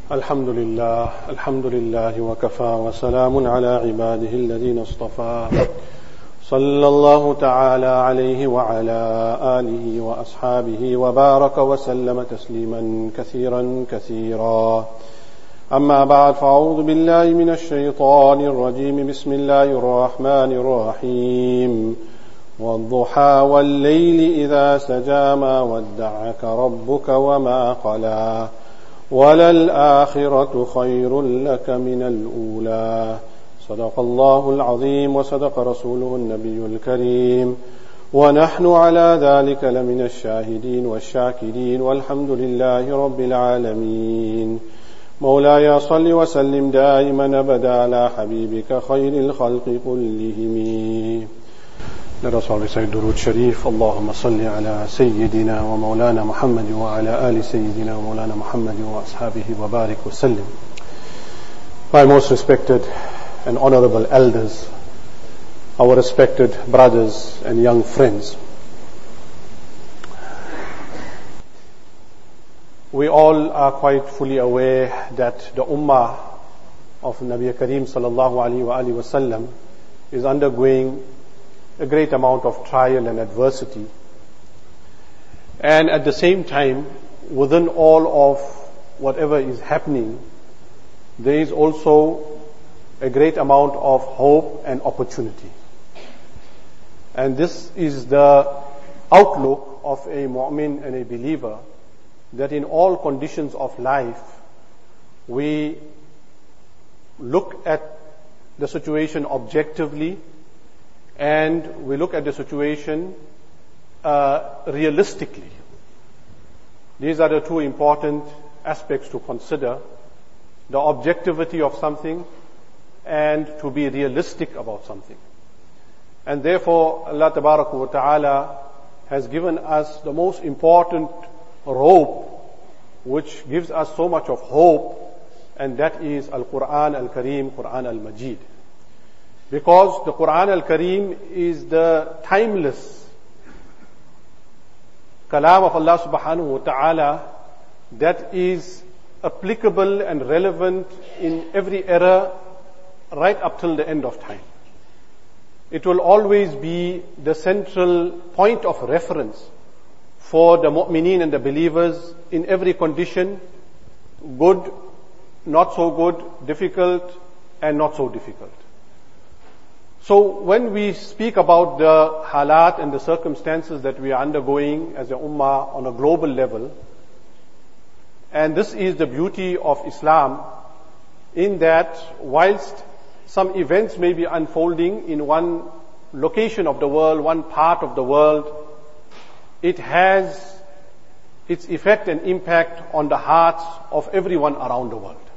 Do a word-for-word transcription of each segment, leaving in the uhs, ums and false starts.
الحمد لله الحمد لله وكفى وسلام على عباده الذين اصطفى صلى الله تعالى عليه وعلى آله وأصحابه وبارك وسلم تسليما كثيرا كثيرا. أما بعد، فأعوذ بالله من الشيطان الرجيم. بسم الله الرحمن الرحيم. والضحى والليل إذا سجى ما ودعك ربك وما قلى وللآخرة خير لك من الأولى. صدق الله العظيم وصدق رسوله النبي الكريم، ونحن على ذلك لمن الشاهدين والشاكرين، والحمد لله رب العالمين. مولاي صل وسلم دائما أبدا على حبيبك خير الخلق كلهم. Let us all recite Durood Sharif. Allahumma salli ala Sayyidina wa Mawlana Muhammad wa ala ali Sayyidina wa Mawlana Muhammad wa ashabihi wa barik wa sallim. My most respected and honorable elders, our respected brothers and young friends, we all are quite fully aware that the Ummah of Nabi Kareem sallallahu alayhi wa alihi wa sallam is undergoing a great amount of trial and adversity. And at the same time, within all of whatever is happening, there is also a great amount of hope and opportunity. And this is the outlook of a mu'min and a believer, that in all conditions of life, we look at the situation objectively, and we look at the situation uh, realistically. These are the two important aspects to consider: the objectivity of something and to be realistic about something. And therefore, Allah Tabaraka wa Ta'ala has given us the most important rope, which gives us so much of hope, and that is Al-Quran Al-Kareem, Quran Al-Majid. Because the Quran Al-Kareem is the timeless kalam of Allah subhanahu wa ta'ala that is applicable and relevant in every era right up till the end of time. It will always be the central point of reference for the mu'mineen and the believers in every condition, good, not so good, difficult, and not so difficult. So when we speak about the halat and the circumstances that we are undergoing as a ummah on a global level, and this is the beauty of Islam, in that whilst some events may be unfolding in one location of the world, one part of the world, it has its effect and impact on the hearts of everyone around the world.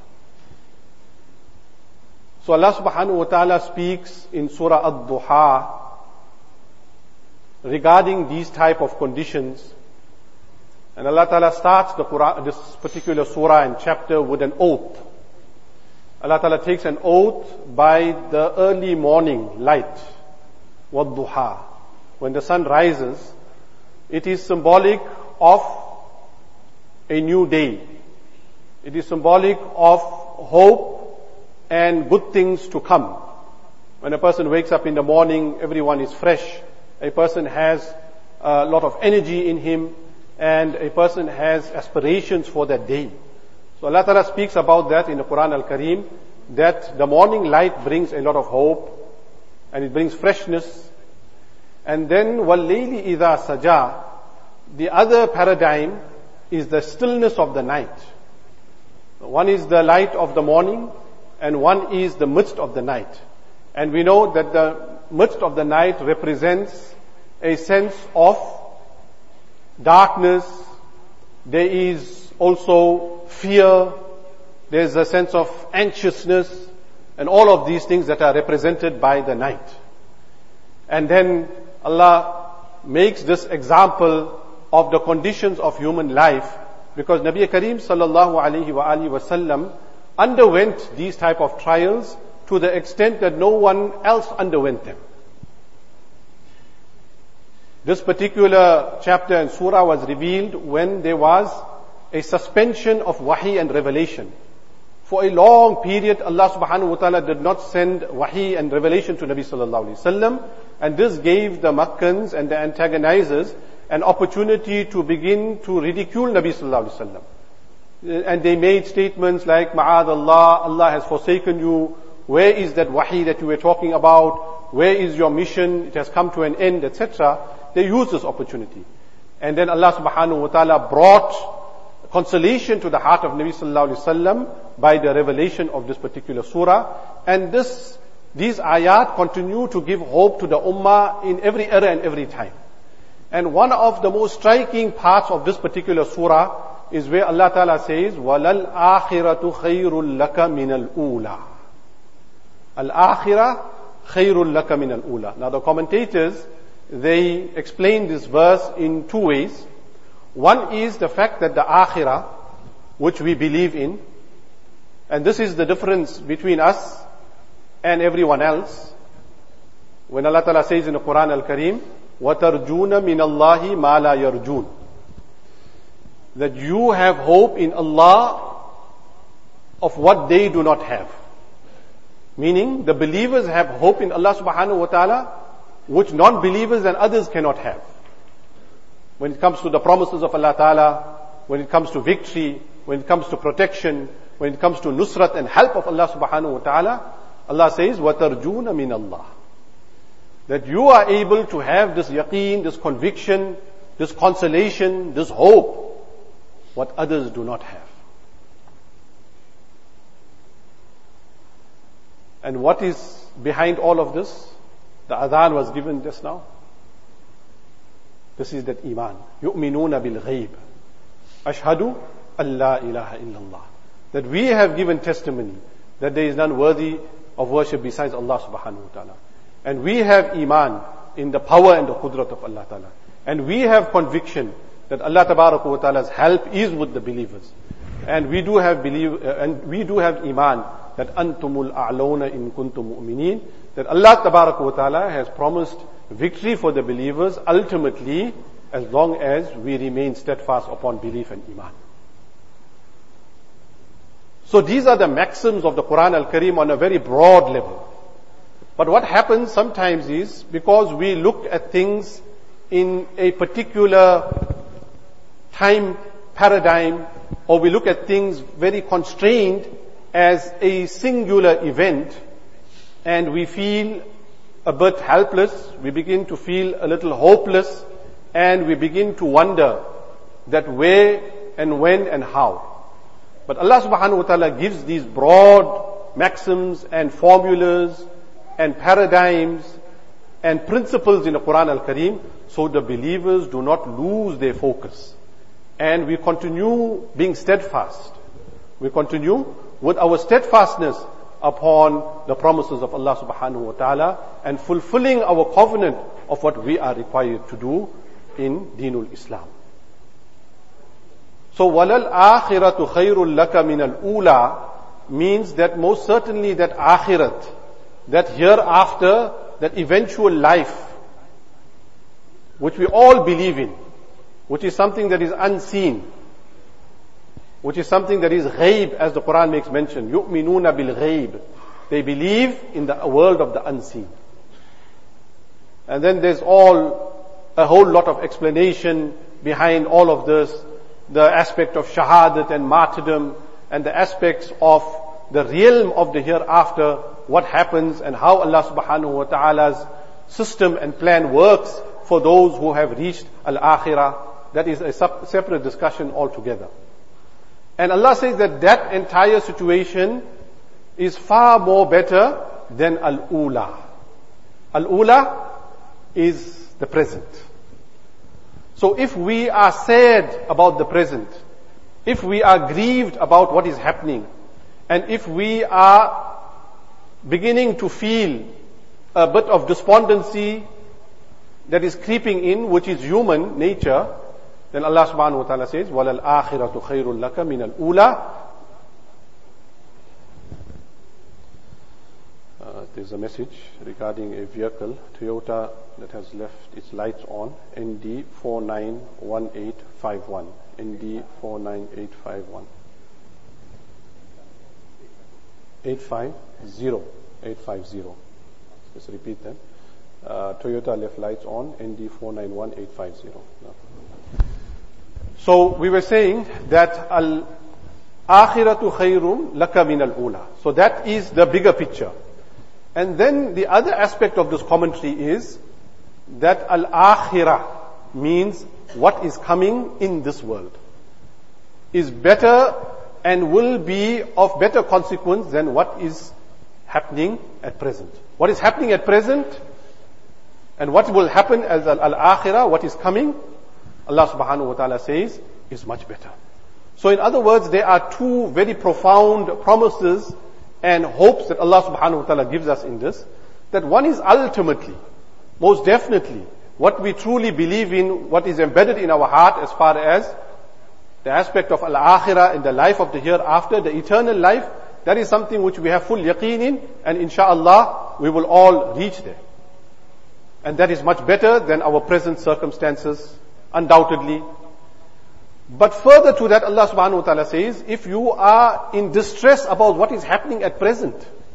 So Allah subhanahu wa ta'ala speaks in Surah Ad-Duha regarding these type of conditions. And Allah ta'ala starts the Quran, this particular surah and chapter with an oath. Allah ta'ala takes an oath by the early morning light, Wad-Duha. When the sun rises, it is symbolic of a new day. It is symbolic of hope and good things to come. When a person wakes up in the morning, everyone is fresh. A person has a lot of energy in him, and a person has aspirations for that day. So Allah Ta'ala speaks about that in the Quran Al-Kareem, that the morning light brings a lot of hope, and it brings freshness. And then, وَاللَّيْلِ إِذَا سَجَى, the other paradigm is the stillness of the night. One is the light of the morning, and one is the midst of the night. And we know that the midst of the night represents a sense of darkness. There is also fear. There is a sense of anxiousness, and all of these things that are represented by the night. And then Allah makes this example of the conditions of human life, because Nabi Kareem sallallahu alayhi wa alihi wa sallam underwent these type of trials to the extent that no one else underwent them. This particular chapter and surah was revealed when there was a suspension of wahi and revelation. For a long period, Allah subhanahu wa ta'ala did not send wahi and revelation to Nabi sallallahu alayhi wasallam, and this gave the Makkans and the antagonizers an opportunity to begin to ridicule Nabi sallallahu alayhi wasallam. And they made statements like, Ma'ad Allah, Allah has forsaken you, where is that wahi that you were talking about, where is your mission, it has come to an end, et cetera. They used this opportunity. And then Allah subhanahu wa ta'ala brought consolation to the heart of Nabi sallallahu alayhi wasallam by the revelation of this particular surah. And this, these ayat continue to give hope to the ummah in every era and every time. And one of the most striking parts of this particular surah is where Allah Ta'ala says, وَلَلْ آخِرَةُ خَيْرٌ لَكَ مِنَ الْأُولَى. Al-akhirah khayrun laka min al-ula. Now the commentators, they explain this verse in two ways. One is the fact that the akhirah, which we believe in, and this is the difference between us and everyone else. When Allah Ta'ala says in the Quran Al-Kareem, وَتَرْجُونَ مِنَ اللَّهِ مَا لَا يَرْجُونَ, that you have hope in Allah of what they do not have. Meaning, the believers have hope in Allah subhanahu wa ta'ala, which non-believers and others cannot have. When it comes to the promises of Allah Ta'ala, when it comes to victory, when it comes to protection, when it comes to nusrat and help of Allah subhanahu wa ta'ala, Allah says, وَتَرْجُونَ مِنَ اللَّهِ, that you are able to have this yaqeen, this conviction, this consolation, this hope, what others do not have. And what is behind all of this? The adhan was given just now. This is that iman. يُؤْمِنُونَ بِالْغَيْبِ أَشْهَدُ أَن لَا إِلَهَ إِلَّا اللَّهِ, that we have given testimony that there is none worthy of worship besides Allah subhanahu wa ta'ala. And we have iman in the power and the qudrat of Allah ta'ala. And we have conviction that Allah tabaraka wa ta'ala's help is with the believers. And we do have believe, uh, and we do have iman that antumul a'lawna in kuntum mu'minin, that Allah tabaraka wa ta'ala has promised victory for the believers ultimately, as long as we remain steadfast upon belief and iman. So these are the maxims of the Quran Al-Kareem on a very broad level. But what happens sometimes is, because we look at things in a particular time paradigm, or we look at things very constrained as a singular event, and we feel a bit helpless, we begin to feel a little hopeless, and we begin to wonder that where and when and how. But Allah subhanahu wa ta'ala gives these broad maxims and formulas and paradigms and principles in the Quran Al-Kareem, so the believers do not lose their focus. And we continue being steadfast. We continue with our steadfastness upon the promises of Allah subhanahu wa ta'ala and fulfilling our covenant of what we are required to do in Deenul Islam. So, وَلَلْ آخِرَةُ خَيْرٌ لَكَ مِنَ الْأُولَى means that most certainly that akhirat, that hereafter, that eventual life, which we all believe in, which is something that is unseen, which is something that is ghaib, as the Quran makes mention. يُؤْمِنُونَ بِالْغَيْبِ, they believe in the world of the unseen. And then there's all, a whole lot of explanation behind all of this, the aspect of shahadat and martyrdom, and the aspects of the realm of the hereafter, what happens and how Allah subhanahu wa ta'ala's system and plan works for those who have reached al-akhirah. That is a separate discussion altogether. And Allah says that that entire situation is far more better than al-ula. Al-ula is the present. So if we are sad about the present, if we are grieved about what is happening, and if we are beginning to feel a bit of despondency that is creeping in, which is human nature, then Allah subhanahu wa ta'ala says, وَلَلْ آخِرَةُ خَيْرٌ لَكَ مِنَ الْأُولَى. Uh, there's a message regarding a vehicle, Toyota, that has left its lights on, N D four nine one eight five one. N D four nine eight five one. eight five zero. eight five zero. Just repeat that. Uh, Toyota left lights on, N D four nine one eight five zero. No. So we were saying that al-akhiratu khayrum laka min al-ula. So that is the bigger picture. And then the other aspect of this commentary is that al-akhirah means what is coming in this world is better and will be of better consequence than what is happening at present. What is happening at present and what will happen as al-akhirah, what is coming, Allah subhanahu wa ta'ala says, is much better. So in other words, there are two very profound promises and hopes that Allah subhanahu wa ta'ala gives us in this. That one is ultimately, most definitely, what we truly believe in, what is embedded in our heart as far as the aspect of al-akhirah and the life of the hereafter, the eternal life, that is something which we have full yaqeen in, and insha'Allah, we will all reach there. And that is much better than our present circumstances, undoubtedly. But further to that, Allah subhanahu wa ta'ala says, if you are in distress about what is happening at present,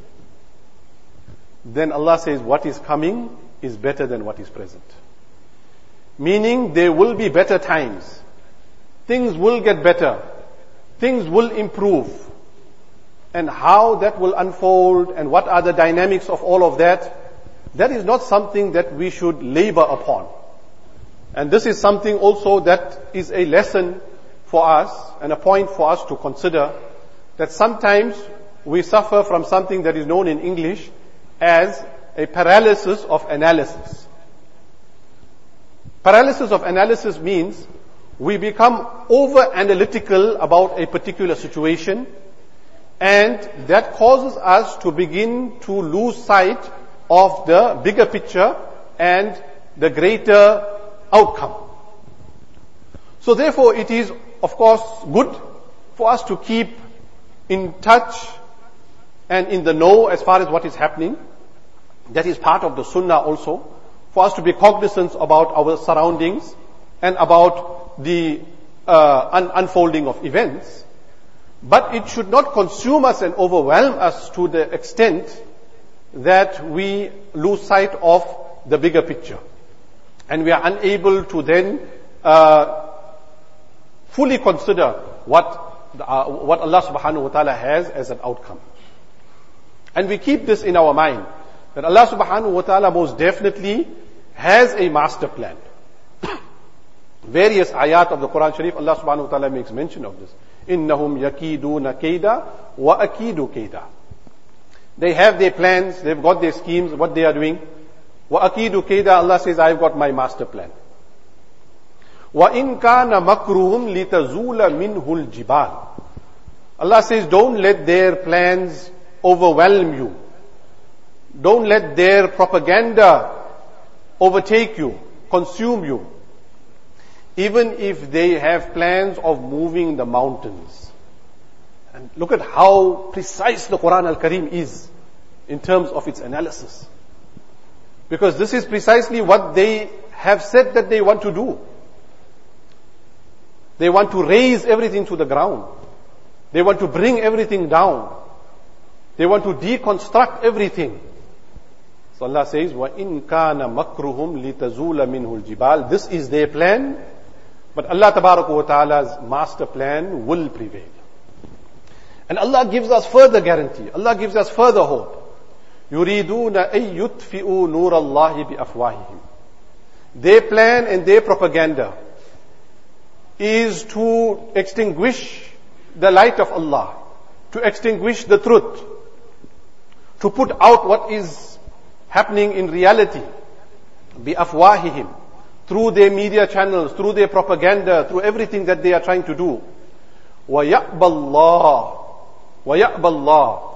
then Allah says what is coming is better than what is present. Meaning there will be better times. Things will get better. Things will improve. And how that will unfold and what are the dynamics of all of that, that is not something that we should labor upon. And this is something also that is a lesson for us and a point for us to consider, that sometimes we suffer from something that is known in English as a paralysis of analysis. Paralysis of analysis means we become over analytical about a particular situation, and that causes us to begin to lose sight of the bigger picture and the greater outcome. So therefore it is, of course, good for us to keep in touch and in the know as far as what is happening. That is part of the sunnah also, for us to be cognizant about our surroundings and about the uh, un- unfolding of events. But it should not consume us and overwhelm us to the extent that we lose sight of the bigger picture. And we are unable to then uh, fully consider what uh, what Allah subhanahu wa ta'ala has as an outcome. And we keep this in our mind, that Allah subhanahu wa ta'ala most definitely has a master plan. Various ayat of the Quran Sharif, Allah subhanahu wa ta'ala makes mention of this. إِنَّهُمْ يَكِيدُونَ كَيْدًا وَأَكِيدُ كَيْدًا. They have their plans, they've got their schemes, what they are doing. وَأَكِيدُ كَيْدًا, Allah says, I've got my master plan. وَإِن كَانَ مَكْرُهُمْ لِتَزُولَ مِنْهُ الْجِبَالِ. Allah says, don't let their plans overwhelm you. Don't let their propaganda overtake you, consume you. Even if they have plans of moving the mountains. And look at how precise the Quran Al-Karim is in terms of its analysis. Because this is precisely what they have said that they want to do. They want to raise everything to the ground. They want to bring everything down. They want to deconstruct everything. So Allah says, وَإِن كَانَ مَكْرُهُمْ لِتَزُولَ مِنْهُ الْجِبَالِ. This is their plan, but Allah Tabaraka wa Ta'ala's master plan will prevail. And Allah gives us further guarantee. Allah gives us further hope. يُرِيدُونَ أَن يُطْفِئُوا نُورَ اللَّهِ بِأَفْوَاهِهِمْ. Their plan and their propaganda is to extinguish the light of Allah, to extinguish the truth, to put out what is happening in reality, بِأَفْوَاهِهِمْ, through their media channels, through their propaganda, through everything that they are trying to do. وَيَأْبَى اللَّهُ وَيَأْبَى اللَّهُ.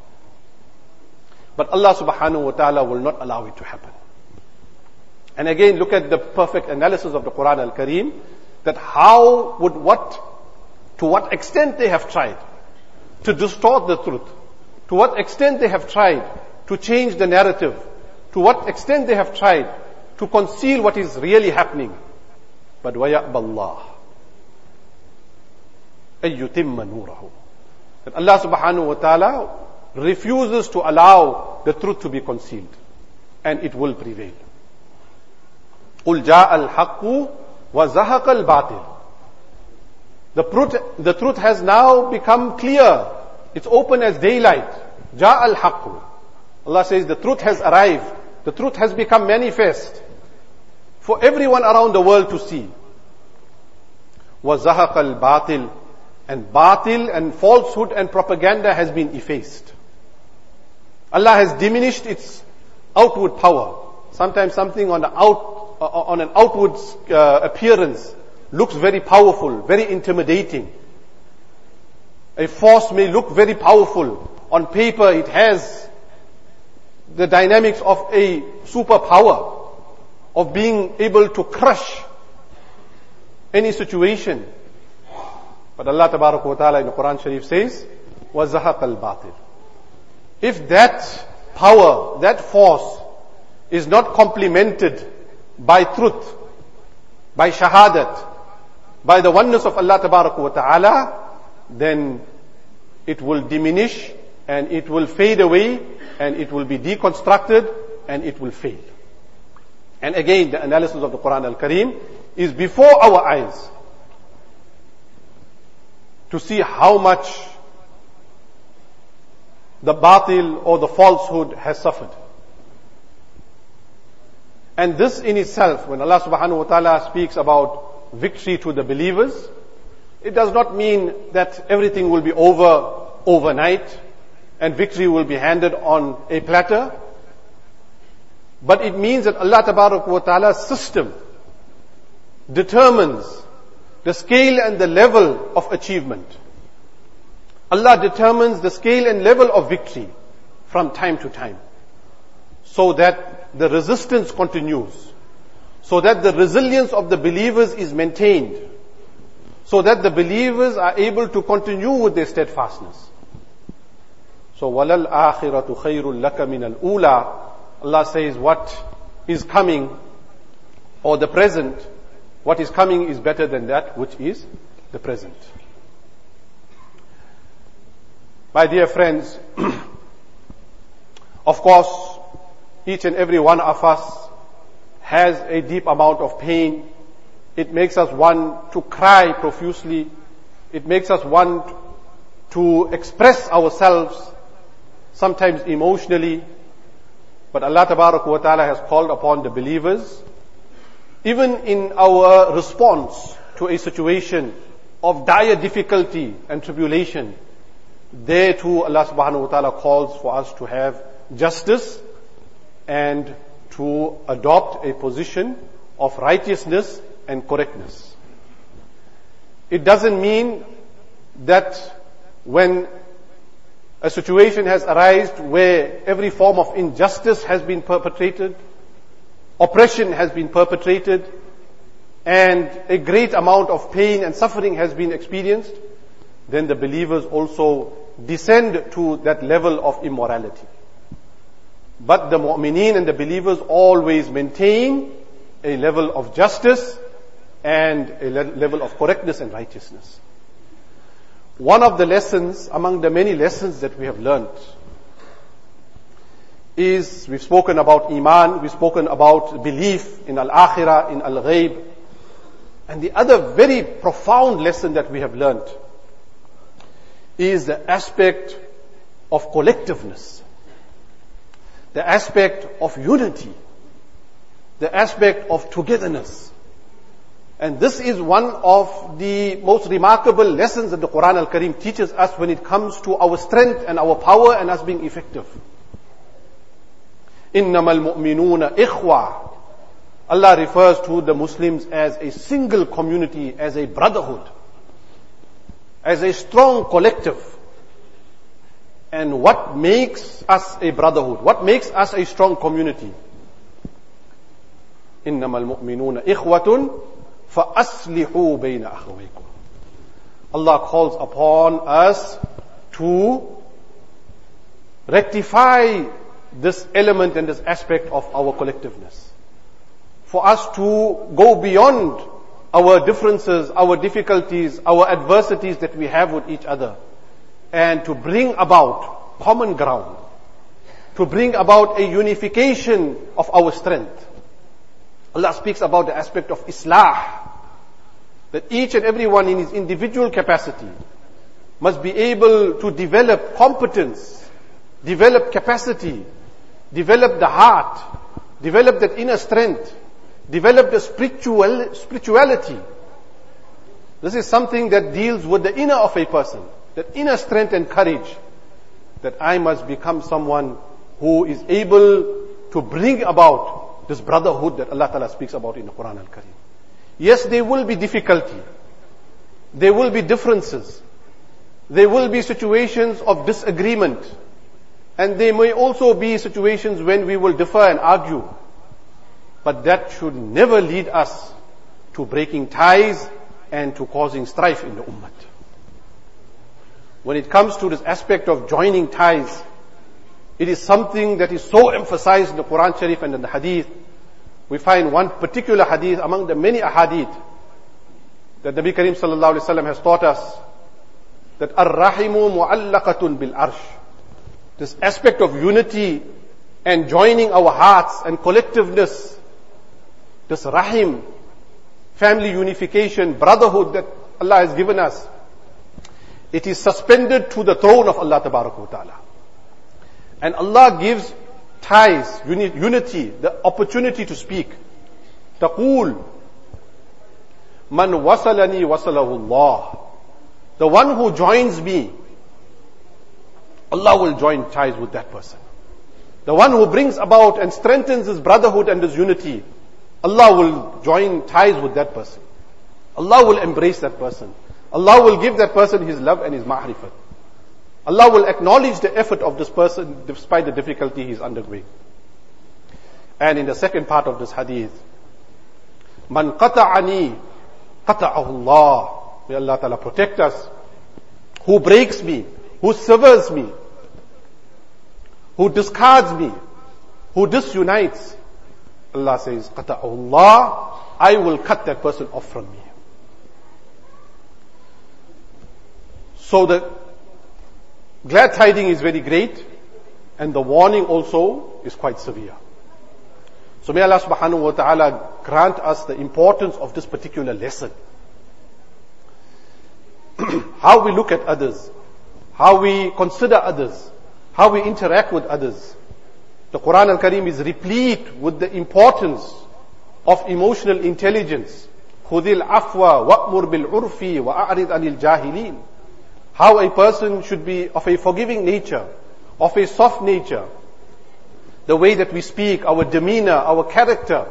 But Allah subhanahu wa ta'ala will not allow it to happen. And again, look at the perfect analysis of the Quran Al-Karim, that how would what, to what extent they have tried to distort the truth, to what extent they have tried to change the narrative, to what extent they have tried to conceal what is really happening. But وَيَأْبَى اللَّهُ أَن يُتِمَّ نُورَهُ. That Allah subhanahu wa ta'ala refuses to allow the truth to be concealed, and it will prevail. قُلْ جَاءَ الْحَقُّ وَزَهَقَ الْبَاطِلُ. The truth, the truth has now become clear. It's open as daylight. جَاءَ الْحَقُّ. Allah says the truth has arrived. The truth has become manifest for everyone around the world to see. وَزَهَقَ الْبَاطِلُ. And batil and falsehood and propaganda has been effaced. Allah has diminished its outward power. Sometimes something on the out, uh, on an outward uh, appearance looks very powerful, very intimidating. A force may look very powerful. On paper it has the dynamics of a superpower, of being able to crush any situation. But Allah Tabaraka wa Ta'ala in the Quran Sharif says, وَزَهَقَ الْبَاطِلُ. If that power, that force is not complemented by truth, by shahadat, by the oneness of Allah Tabaraka wa Ta'ala, then it will diminish and it will fade away and it will be deconstructed and it will fail. And again, the analysis of the Quran Al-Kareem is before our eyes, to see how much the batil or the falsehood has suffered. And this in itself, when Allah subhanahu wa ta'ala speaks about victory to the believers, it does not mean that everything will be over overnight and victory will be handed on a platter. But it means that Allah tabarak wa ta'ala's system determines the scale and the level of achievement. Allah determines the scale and level of victory from time to time, so that the resistance continues, so that the resilience of the believers is maintained, so that the believers are able to continue with their steadfastness. So, وَلَلْ آخِرَةُ خَيْرٌ لَكَ مِنَ الْأُولَى. Allah says what is coming, or the present, what is coming is better than that which is the present. My dear friends, of course, each and every one of us has a deep amount of pain. It makes us want to cry profusely. It makes us want to express ourselves, sometimes emotionally. But Allah Tabaraka wa Ta'ala has called upon the believers, even in our response to a situation of dire difficulty and tribulation, there too Allah Subhanahu wa Ta'ala calls for us to have justice and to adopt a position of righteousness and correctness. It doesn't mean that when a situation has arisen where every form of injustice has been perpetrated, oppression has been perpetrated, and a great amount of pain and suffering has been experienced, then the believers also descend to that level of immorality. But the mu'mineen and the believers always maintain a level of justice and a le- level of correctness and righteousness. One of the lessons, among the many lessons that we have learned, is we've spoken about Iman, we've spoken about belief in Al-Akhirah, in Al-Ghaib. And the other very profound lesson that we have learned is the aspect of collectiveness, the aspect of unity, the aspect of togetherness. And this is one of the most remarkable lessons that the Quran Al-Kareem teaches us when it comes to our strength and our power and us being effective. إِنَّمَا الْمُؤْمِنُونَ إِخْوَةٌ. Allah refers to the Muslims as a single community, as a brotherhood, as a strong collective. And what makes us a brotherhood? What makes us a strong community? إِنَّمَا الْمُؤْمِنُونَ إِخْوَةٌ فَأَصْلِحُوا بَيْنَ أَخَوَيْكُمْ. Allah calls upon us to rectify this element and this aspect of our collectiveness. For us to go beyond our differences, our difficulties, our adversities that we have with each other, and to bring about common ground, to bring about a unification of our strength. Allah speaks about the aspect of Islah, that each and everyone in his individual capacity must be able to develop competence, develop capacity, develop the heart, develop that inner strength, develop the spiritual spirituality. This is something that deals with the inner of a person, that inner strength and courage, that I must become someone who is able to bring about this brotherhood that Allah Ta'ala speaks about in the Quran Al-Kareem. Yes, there will be difficulty. There will be differences. There will be situations of disagreement. And there may also be situations when we will differ and argue. But that should never lead us to breaking ties and to causing strife in the ummah. When it comes to this aspect of joining ties, it is something that is so emphasized in the Quran Sharif and in the Hadith. We find one particular hadith among the many ahadith that Nabi Kareem Sallallahu Alaihi Wasallam has taught us, that Ar-Rahimu Mu'allaqatun Bil Arsh. This aspect of unity and joining our hearts and collectiveness, this Rahim, family unification, brotherhood that Allah has given us, it is suspended to the throne of Allah Ta'ala. And Allah gives ties, uni- unity, the opportunity to speak. Taqul, man wasalani wasalahu Allah. The one who joins me, Allah will join ties with that person. The one who brings about and strengthens his brotherhood and his unity, Allah will join ties with that person. Allah will embrace that person. Allah will give that person his love and his ma'rifat. Allah will acknowledge the effort of this person despite the difficulty he is undergoing. And in the second part of this hadith, Man qata'ani qata'ahu Allah. May Allah Ta'ala protect us. Who breaks me, who severs me, who discards me, who disunites, Allah says, qata'ahu Allah, I will cut that person off from me. So the glad tiding is very great, and the warning also is quite severe. So may Allah subhanahu wa ta'ala grant us the importance of this particular lesson. How we look at others, how we consider others, how we interact with others. The Quran Al-Kareem is replete with the importance of emotional intelligence. خُذِ الْعَفْوَ وَأْمُرْ بِالْعُرْفِ وَأَعْرِضْ عَنِ الْجَاهِلِينَ. How a person should be of a forgiving nature, of a soft nature. The way that we speak, our demeanor, our character.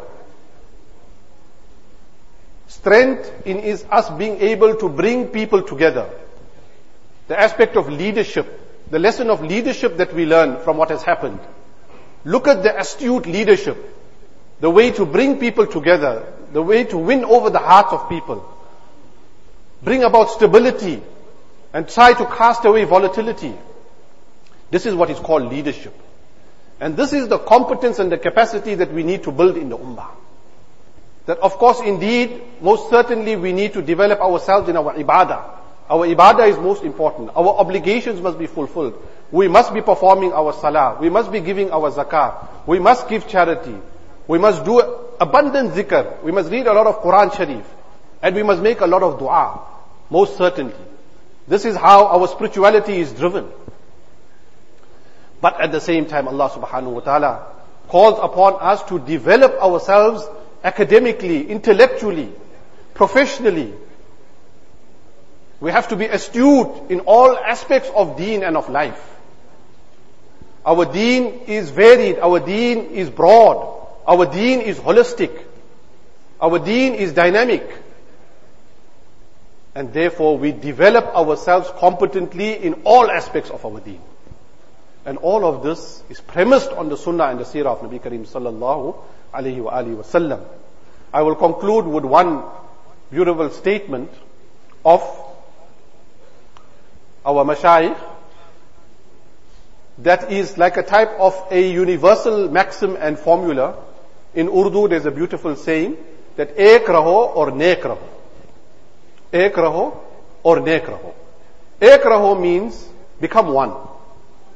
Strength in is us being able to bring people together. The aspect of leadership, the lesson of leadership that we learn from what has happened. Look at the astute leadership, the way to bring people together, the way to win over the hearts of people. Bring about stability and try to cast away volatility. This is what is called leadership. And this is the competence and the capacity that we need to build in the ummah. That of course indeed, most certainly we need to develop ourselves in our ibadah. Our ibadah is most important. Our obligations must be fulfilled. We must be performing our salah. We must be giving our zakah. We must give charity. We must do abundant zikr. We must read a lot of Quran Sharif. And we must make a lot of dua. Most certainly. This is how our spirituality is driven. But at the same time, Allah subhanahu wa ta'ala calls upon us to develop ourselves academically, intellectually, professionally. We have to be astute in all aspects of deen and of life. Our deen is varied. Our deen is broad. Our deen is holistic. Our deen is dynamic. And therefore we develop ourselves competently in all aspects of our deen. And all of this is premised on the sunnah and the seerah of Nabi Kareem sallallahu alayhi wa alihi wa sallam. I will conclude with one beautiful statement of our mashayikh that is like a type of a universal maxim and formula. In Urdu there's a beautiful saying that ek raho or nek raho. Ek raho or nek raho. Ek raho means become one.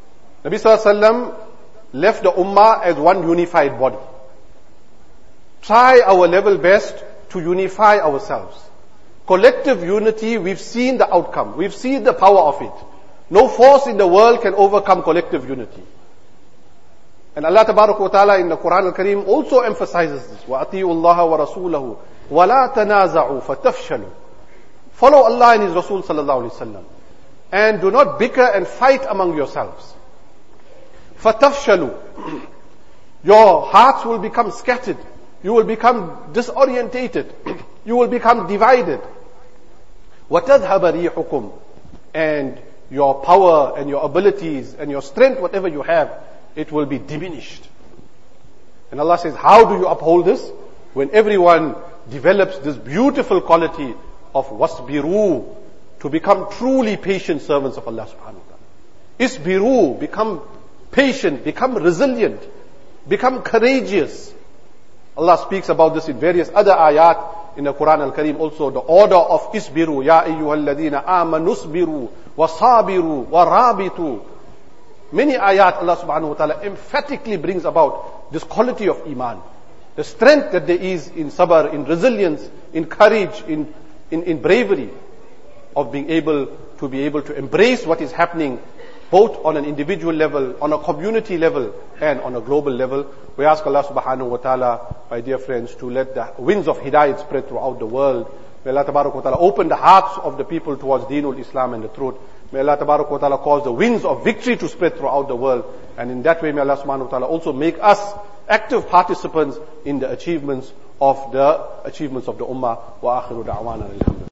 Nabi Sallallahu Alaihi Wasallam left the ummah as one unified body. Try our level best to unify ourselves. Collective unity, we've seen the outcome. We've seen the power of it. No force in the world can overcome collective unity. And Allah Tabarak wa Ta'ala in the Quran Al-Kareem also emphasizes this. وَأَطِيعُوا اللَّهَ وَرَسُولَهُ وَلَا تَنَازَعُوا فَتَفْشَلُوا. Follow Allah and His Rasul Sallallahu Alaihi Wasallam. And do not bicker and fight among yourselves. فَتَفْشَلُوا. Your hearts will become scattered. You will become disorientated. You will become divided. وَتَذْهَبَ رِيحُكُمْ. And your power and your abilities and your strength, whatever you have, it will be diminished. And Allah says, how do you uphold this? When everyone develops this beautiful quality of wasbiru, to become truly patient servants of Allah subhanahu wa ta'ala. Isbiru, become patient, become resilient, become courageous. Allah speaks about this in various other ayat in the Quran Al-Kareem also, the order of isbiru, ya ayyuhalladhina amanu isbiru, wasabiru, warabitu. Many ayat Allah subhanahu wa ta'ala emphatically brings about this quality of iman. The strength that there is in sabr, in resilience, in courage, in, in, in bravery of being able to be able to embrace what is happening both on an individual level, on a community level, and on a global level. We ask Allah subhanahu wa ta'ala, my dear friends, to let the winds of hidayat spread throughout the world. May Allah tabarak wa ta'ala open the hearts of the people towards Deenul Islam and the truth. May Allah tabarak wa ta'ala cause the winds of victory to spread throughout the world. And in that way, may Allah subhanahu wa ta'ala also make us active participants in the achievements of the achievements of the ummah. Wa akhiru da'wana alhamdulillah.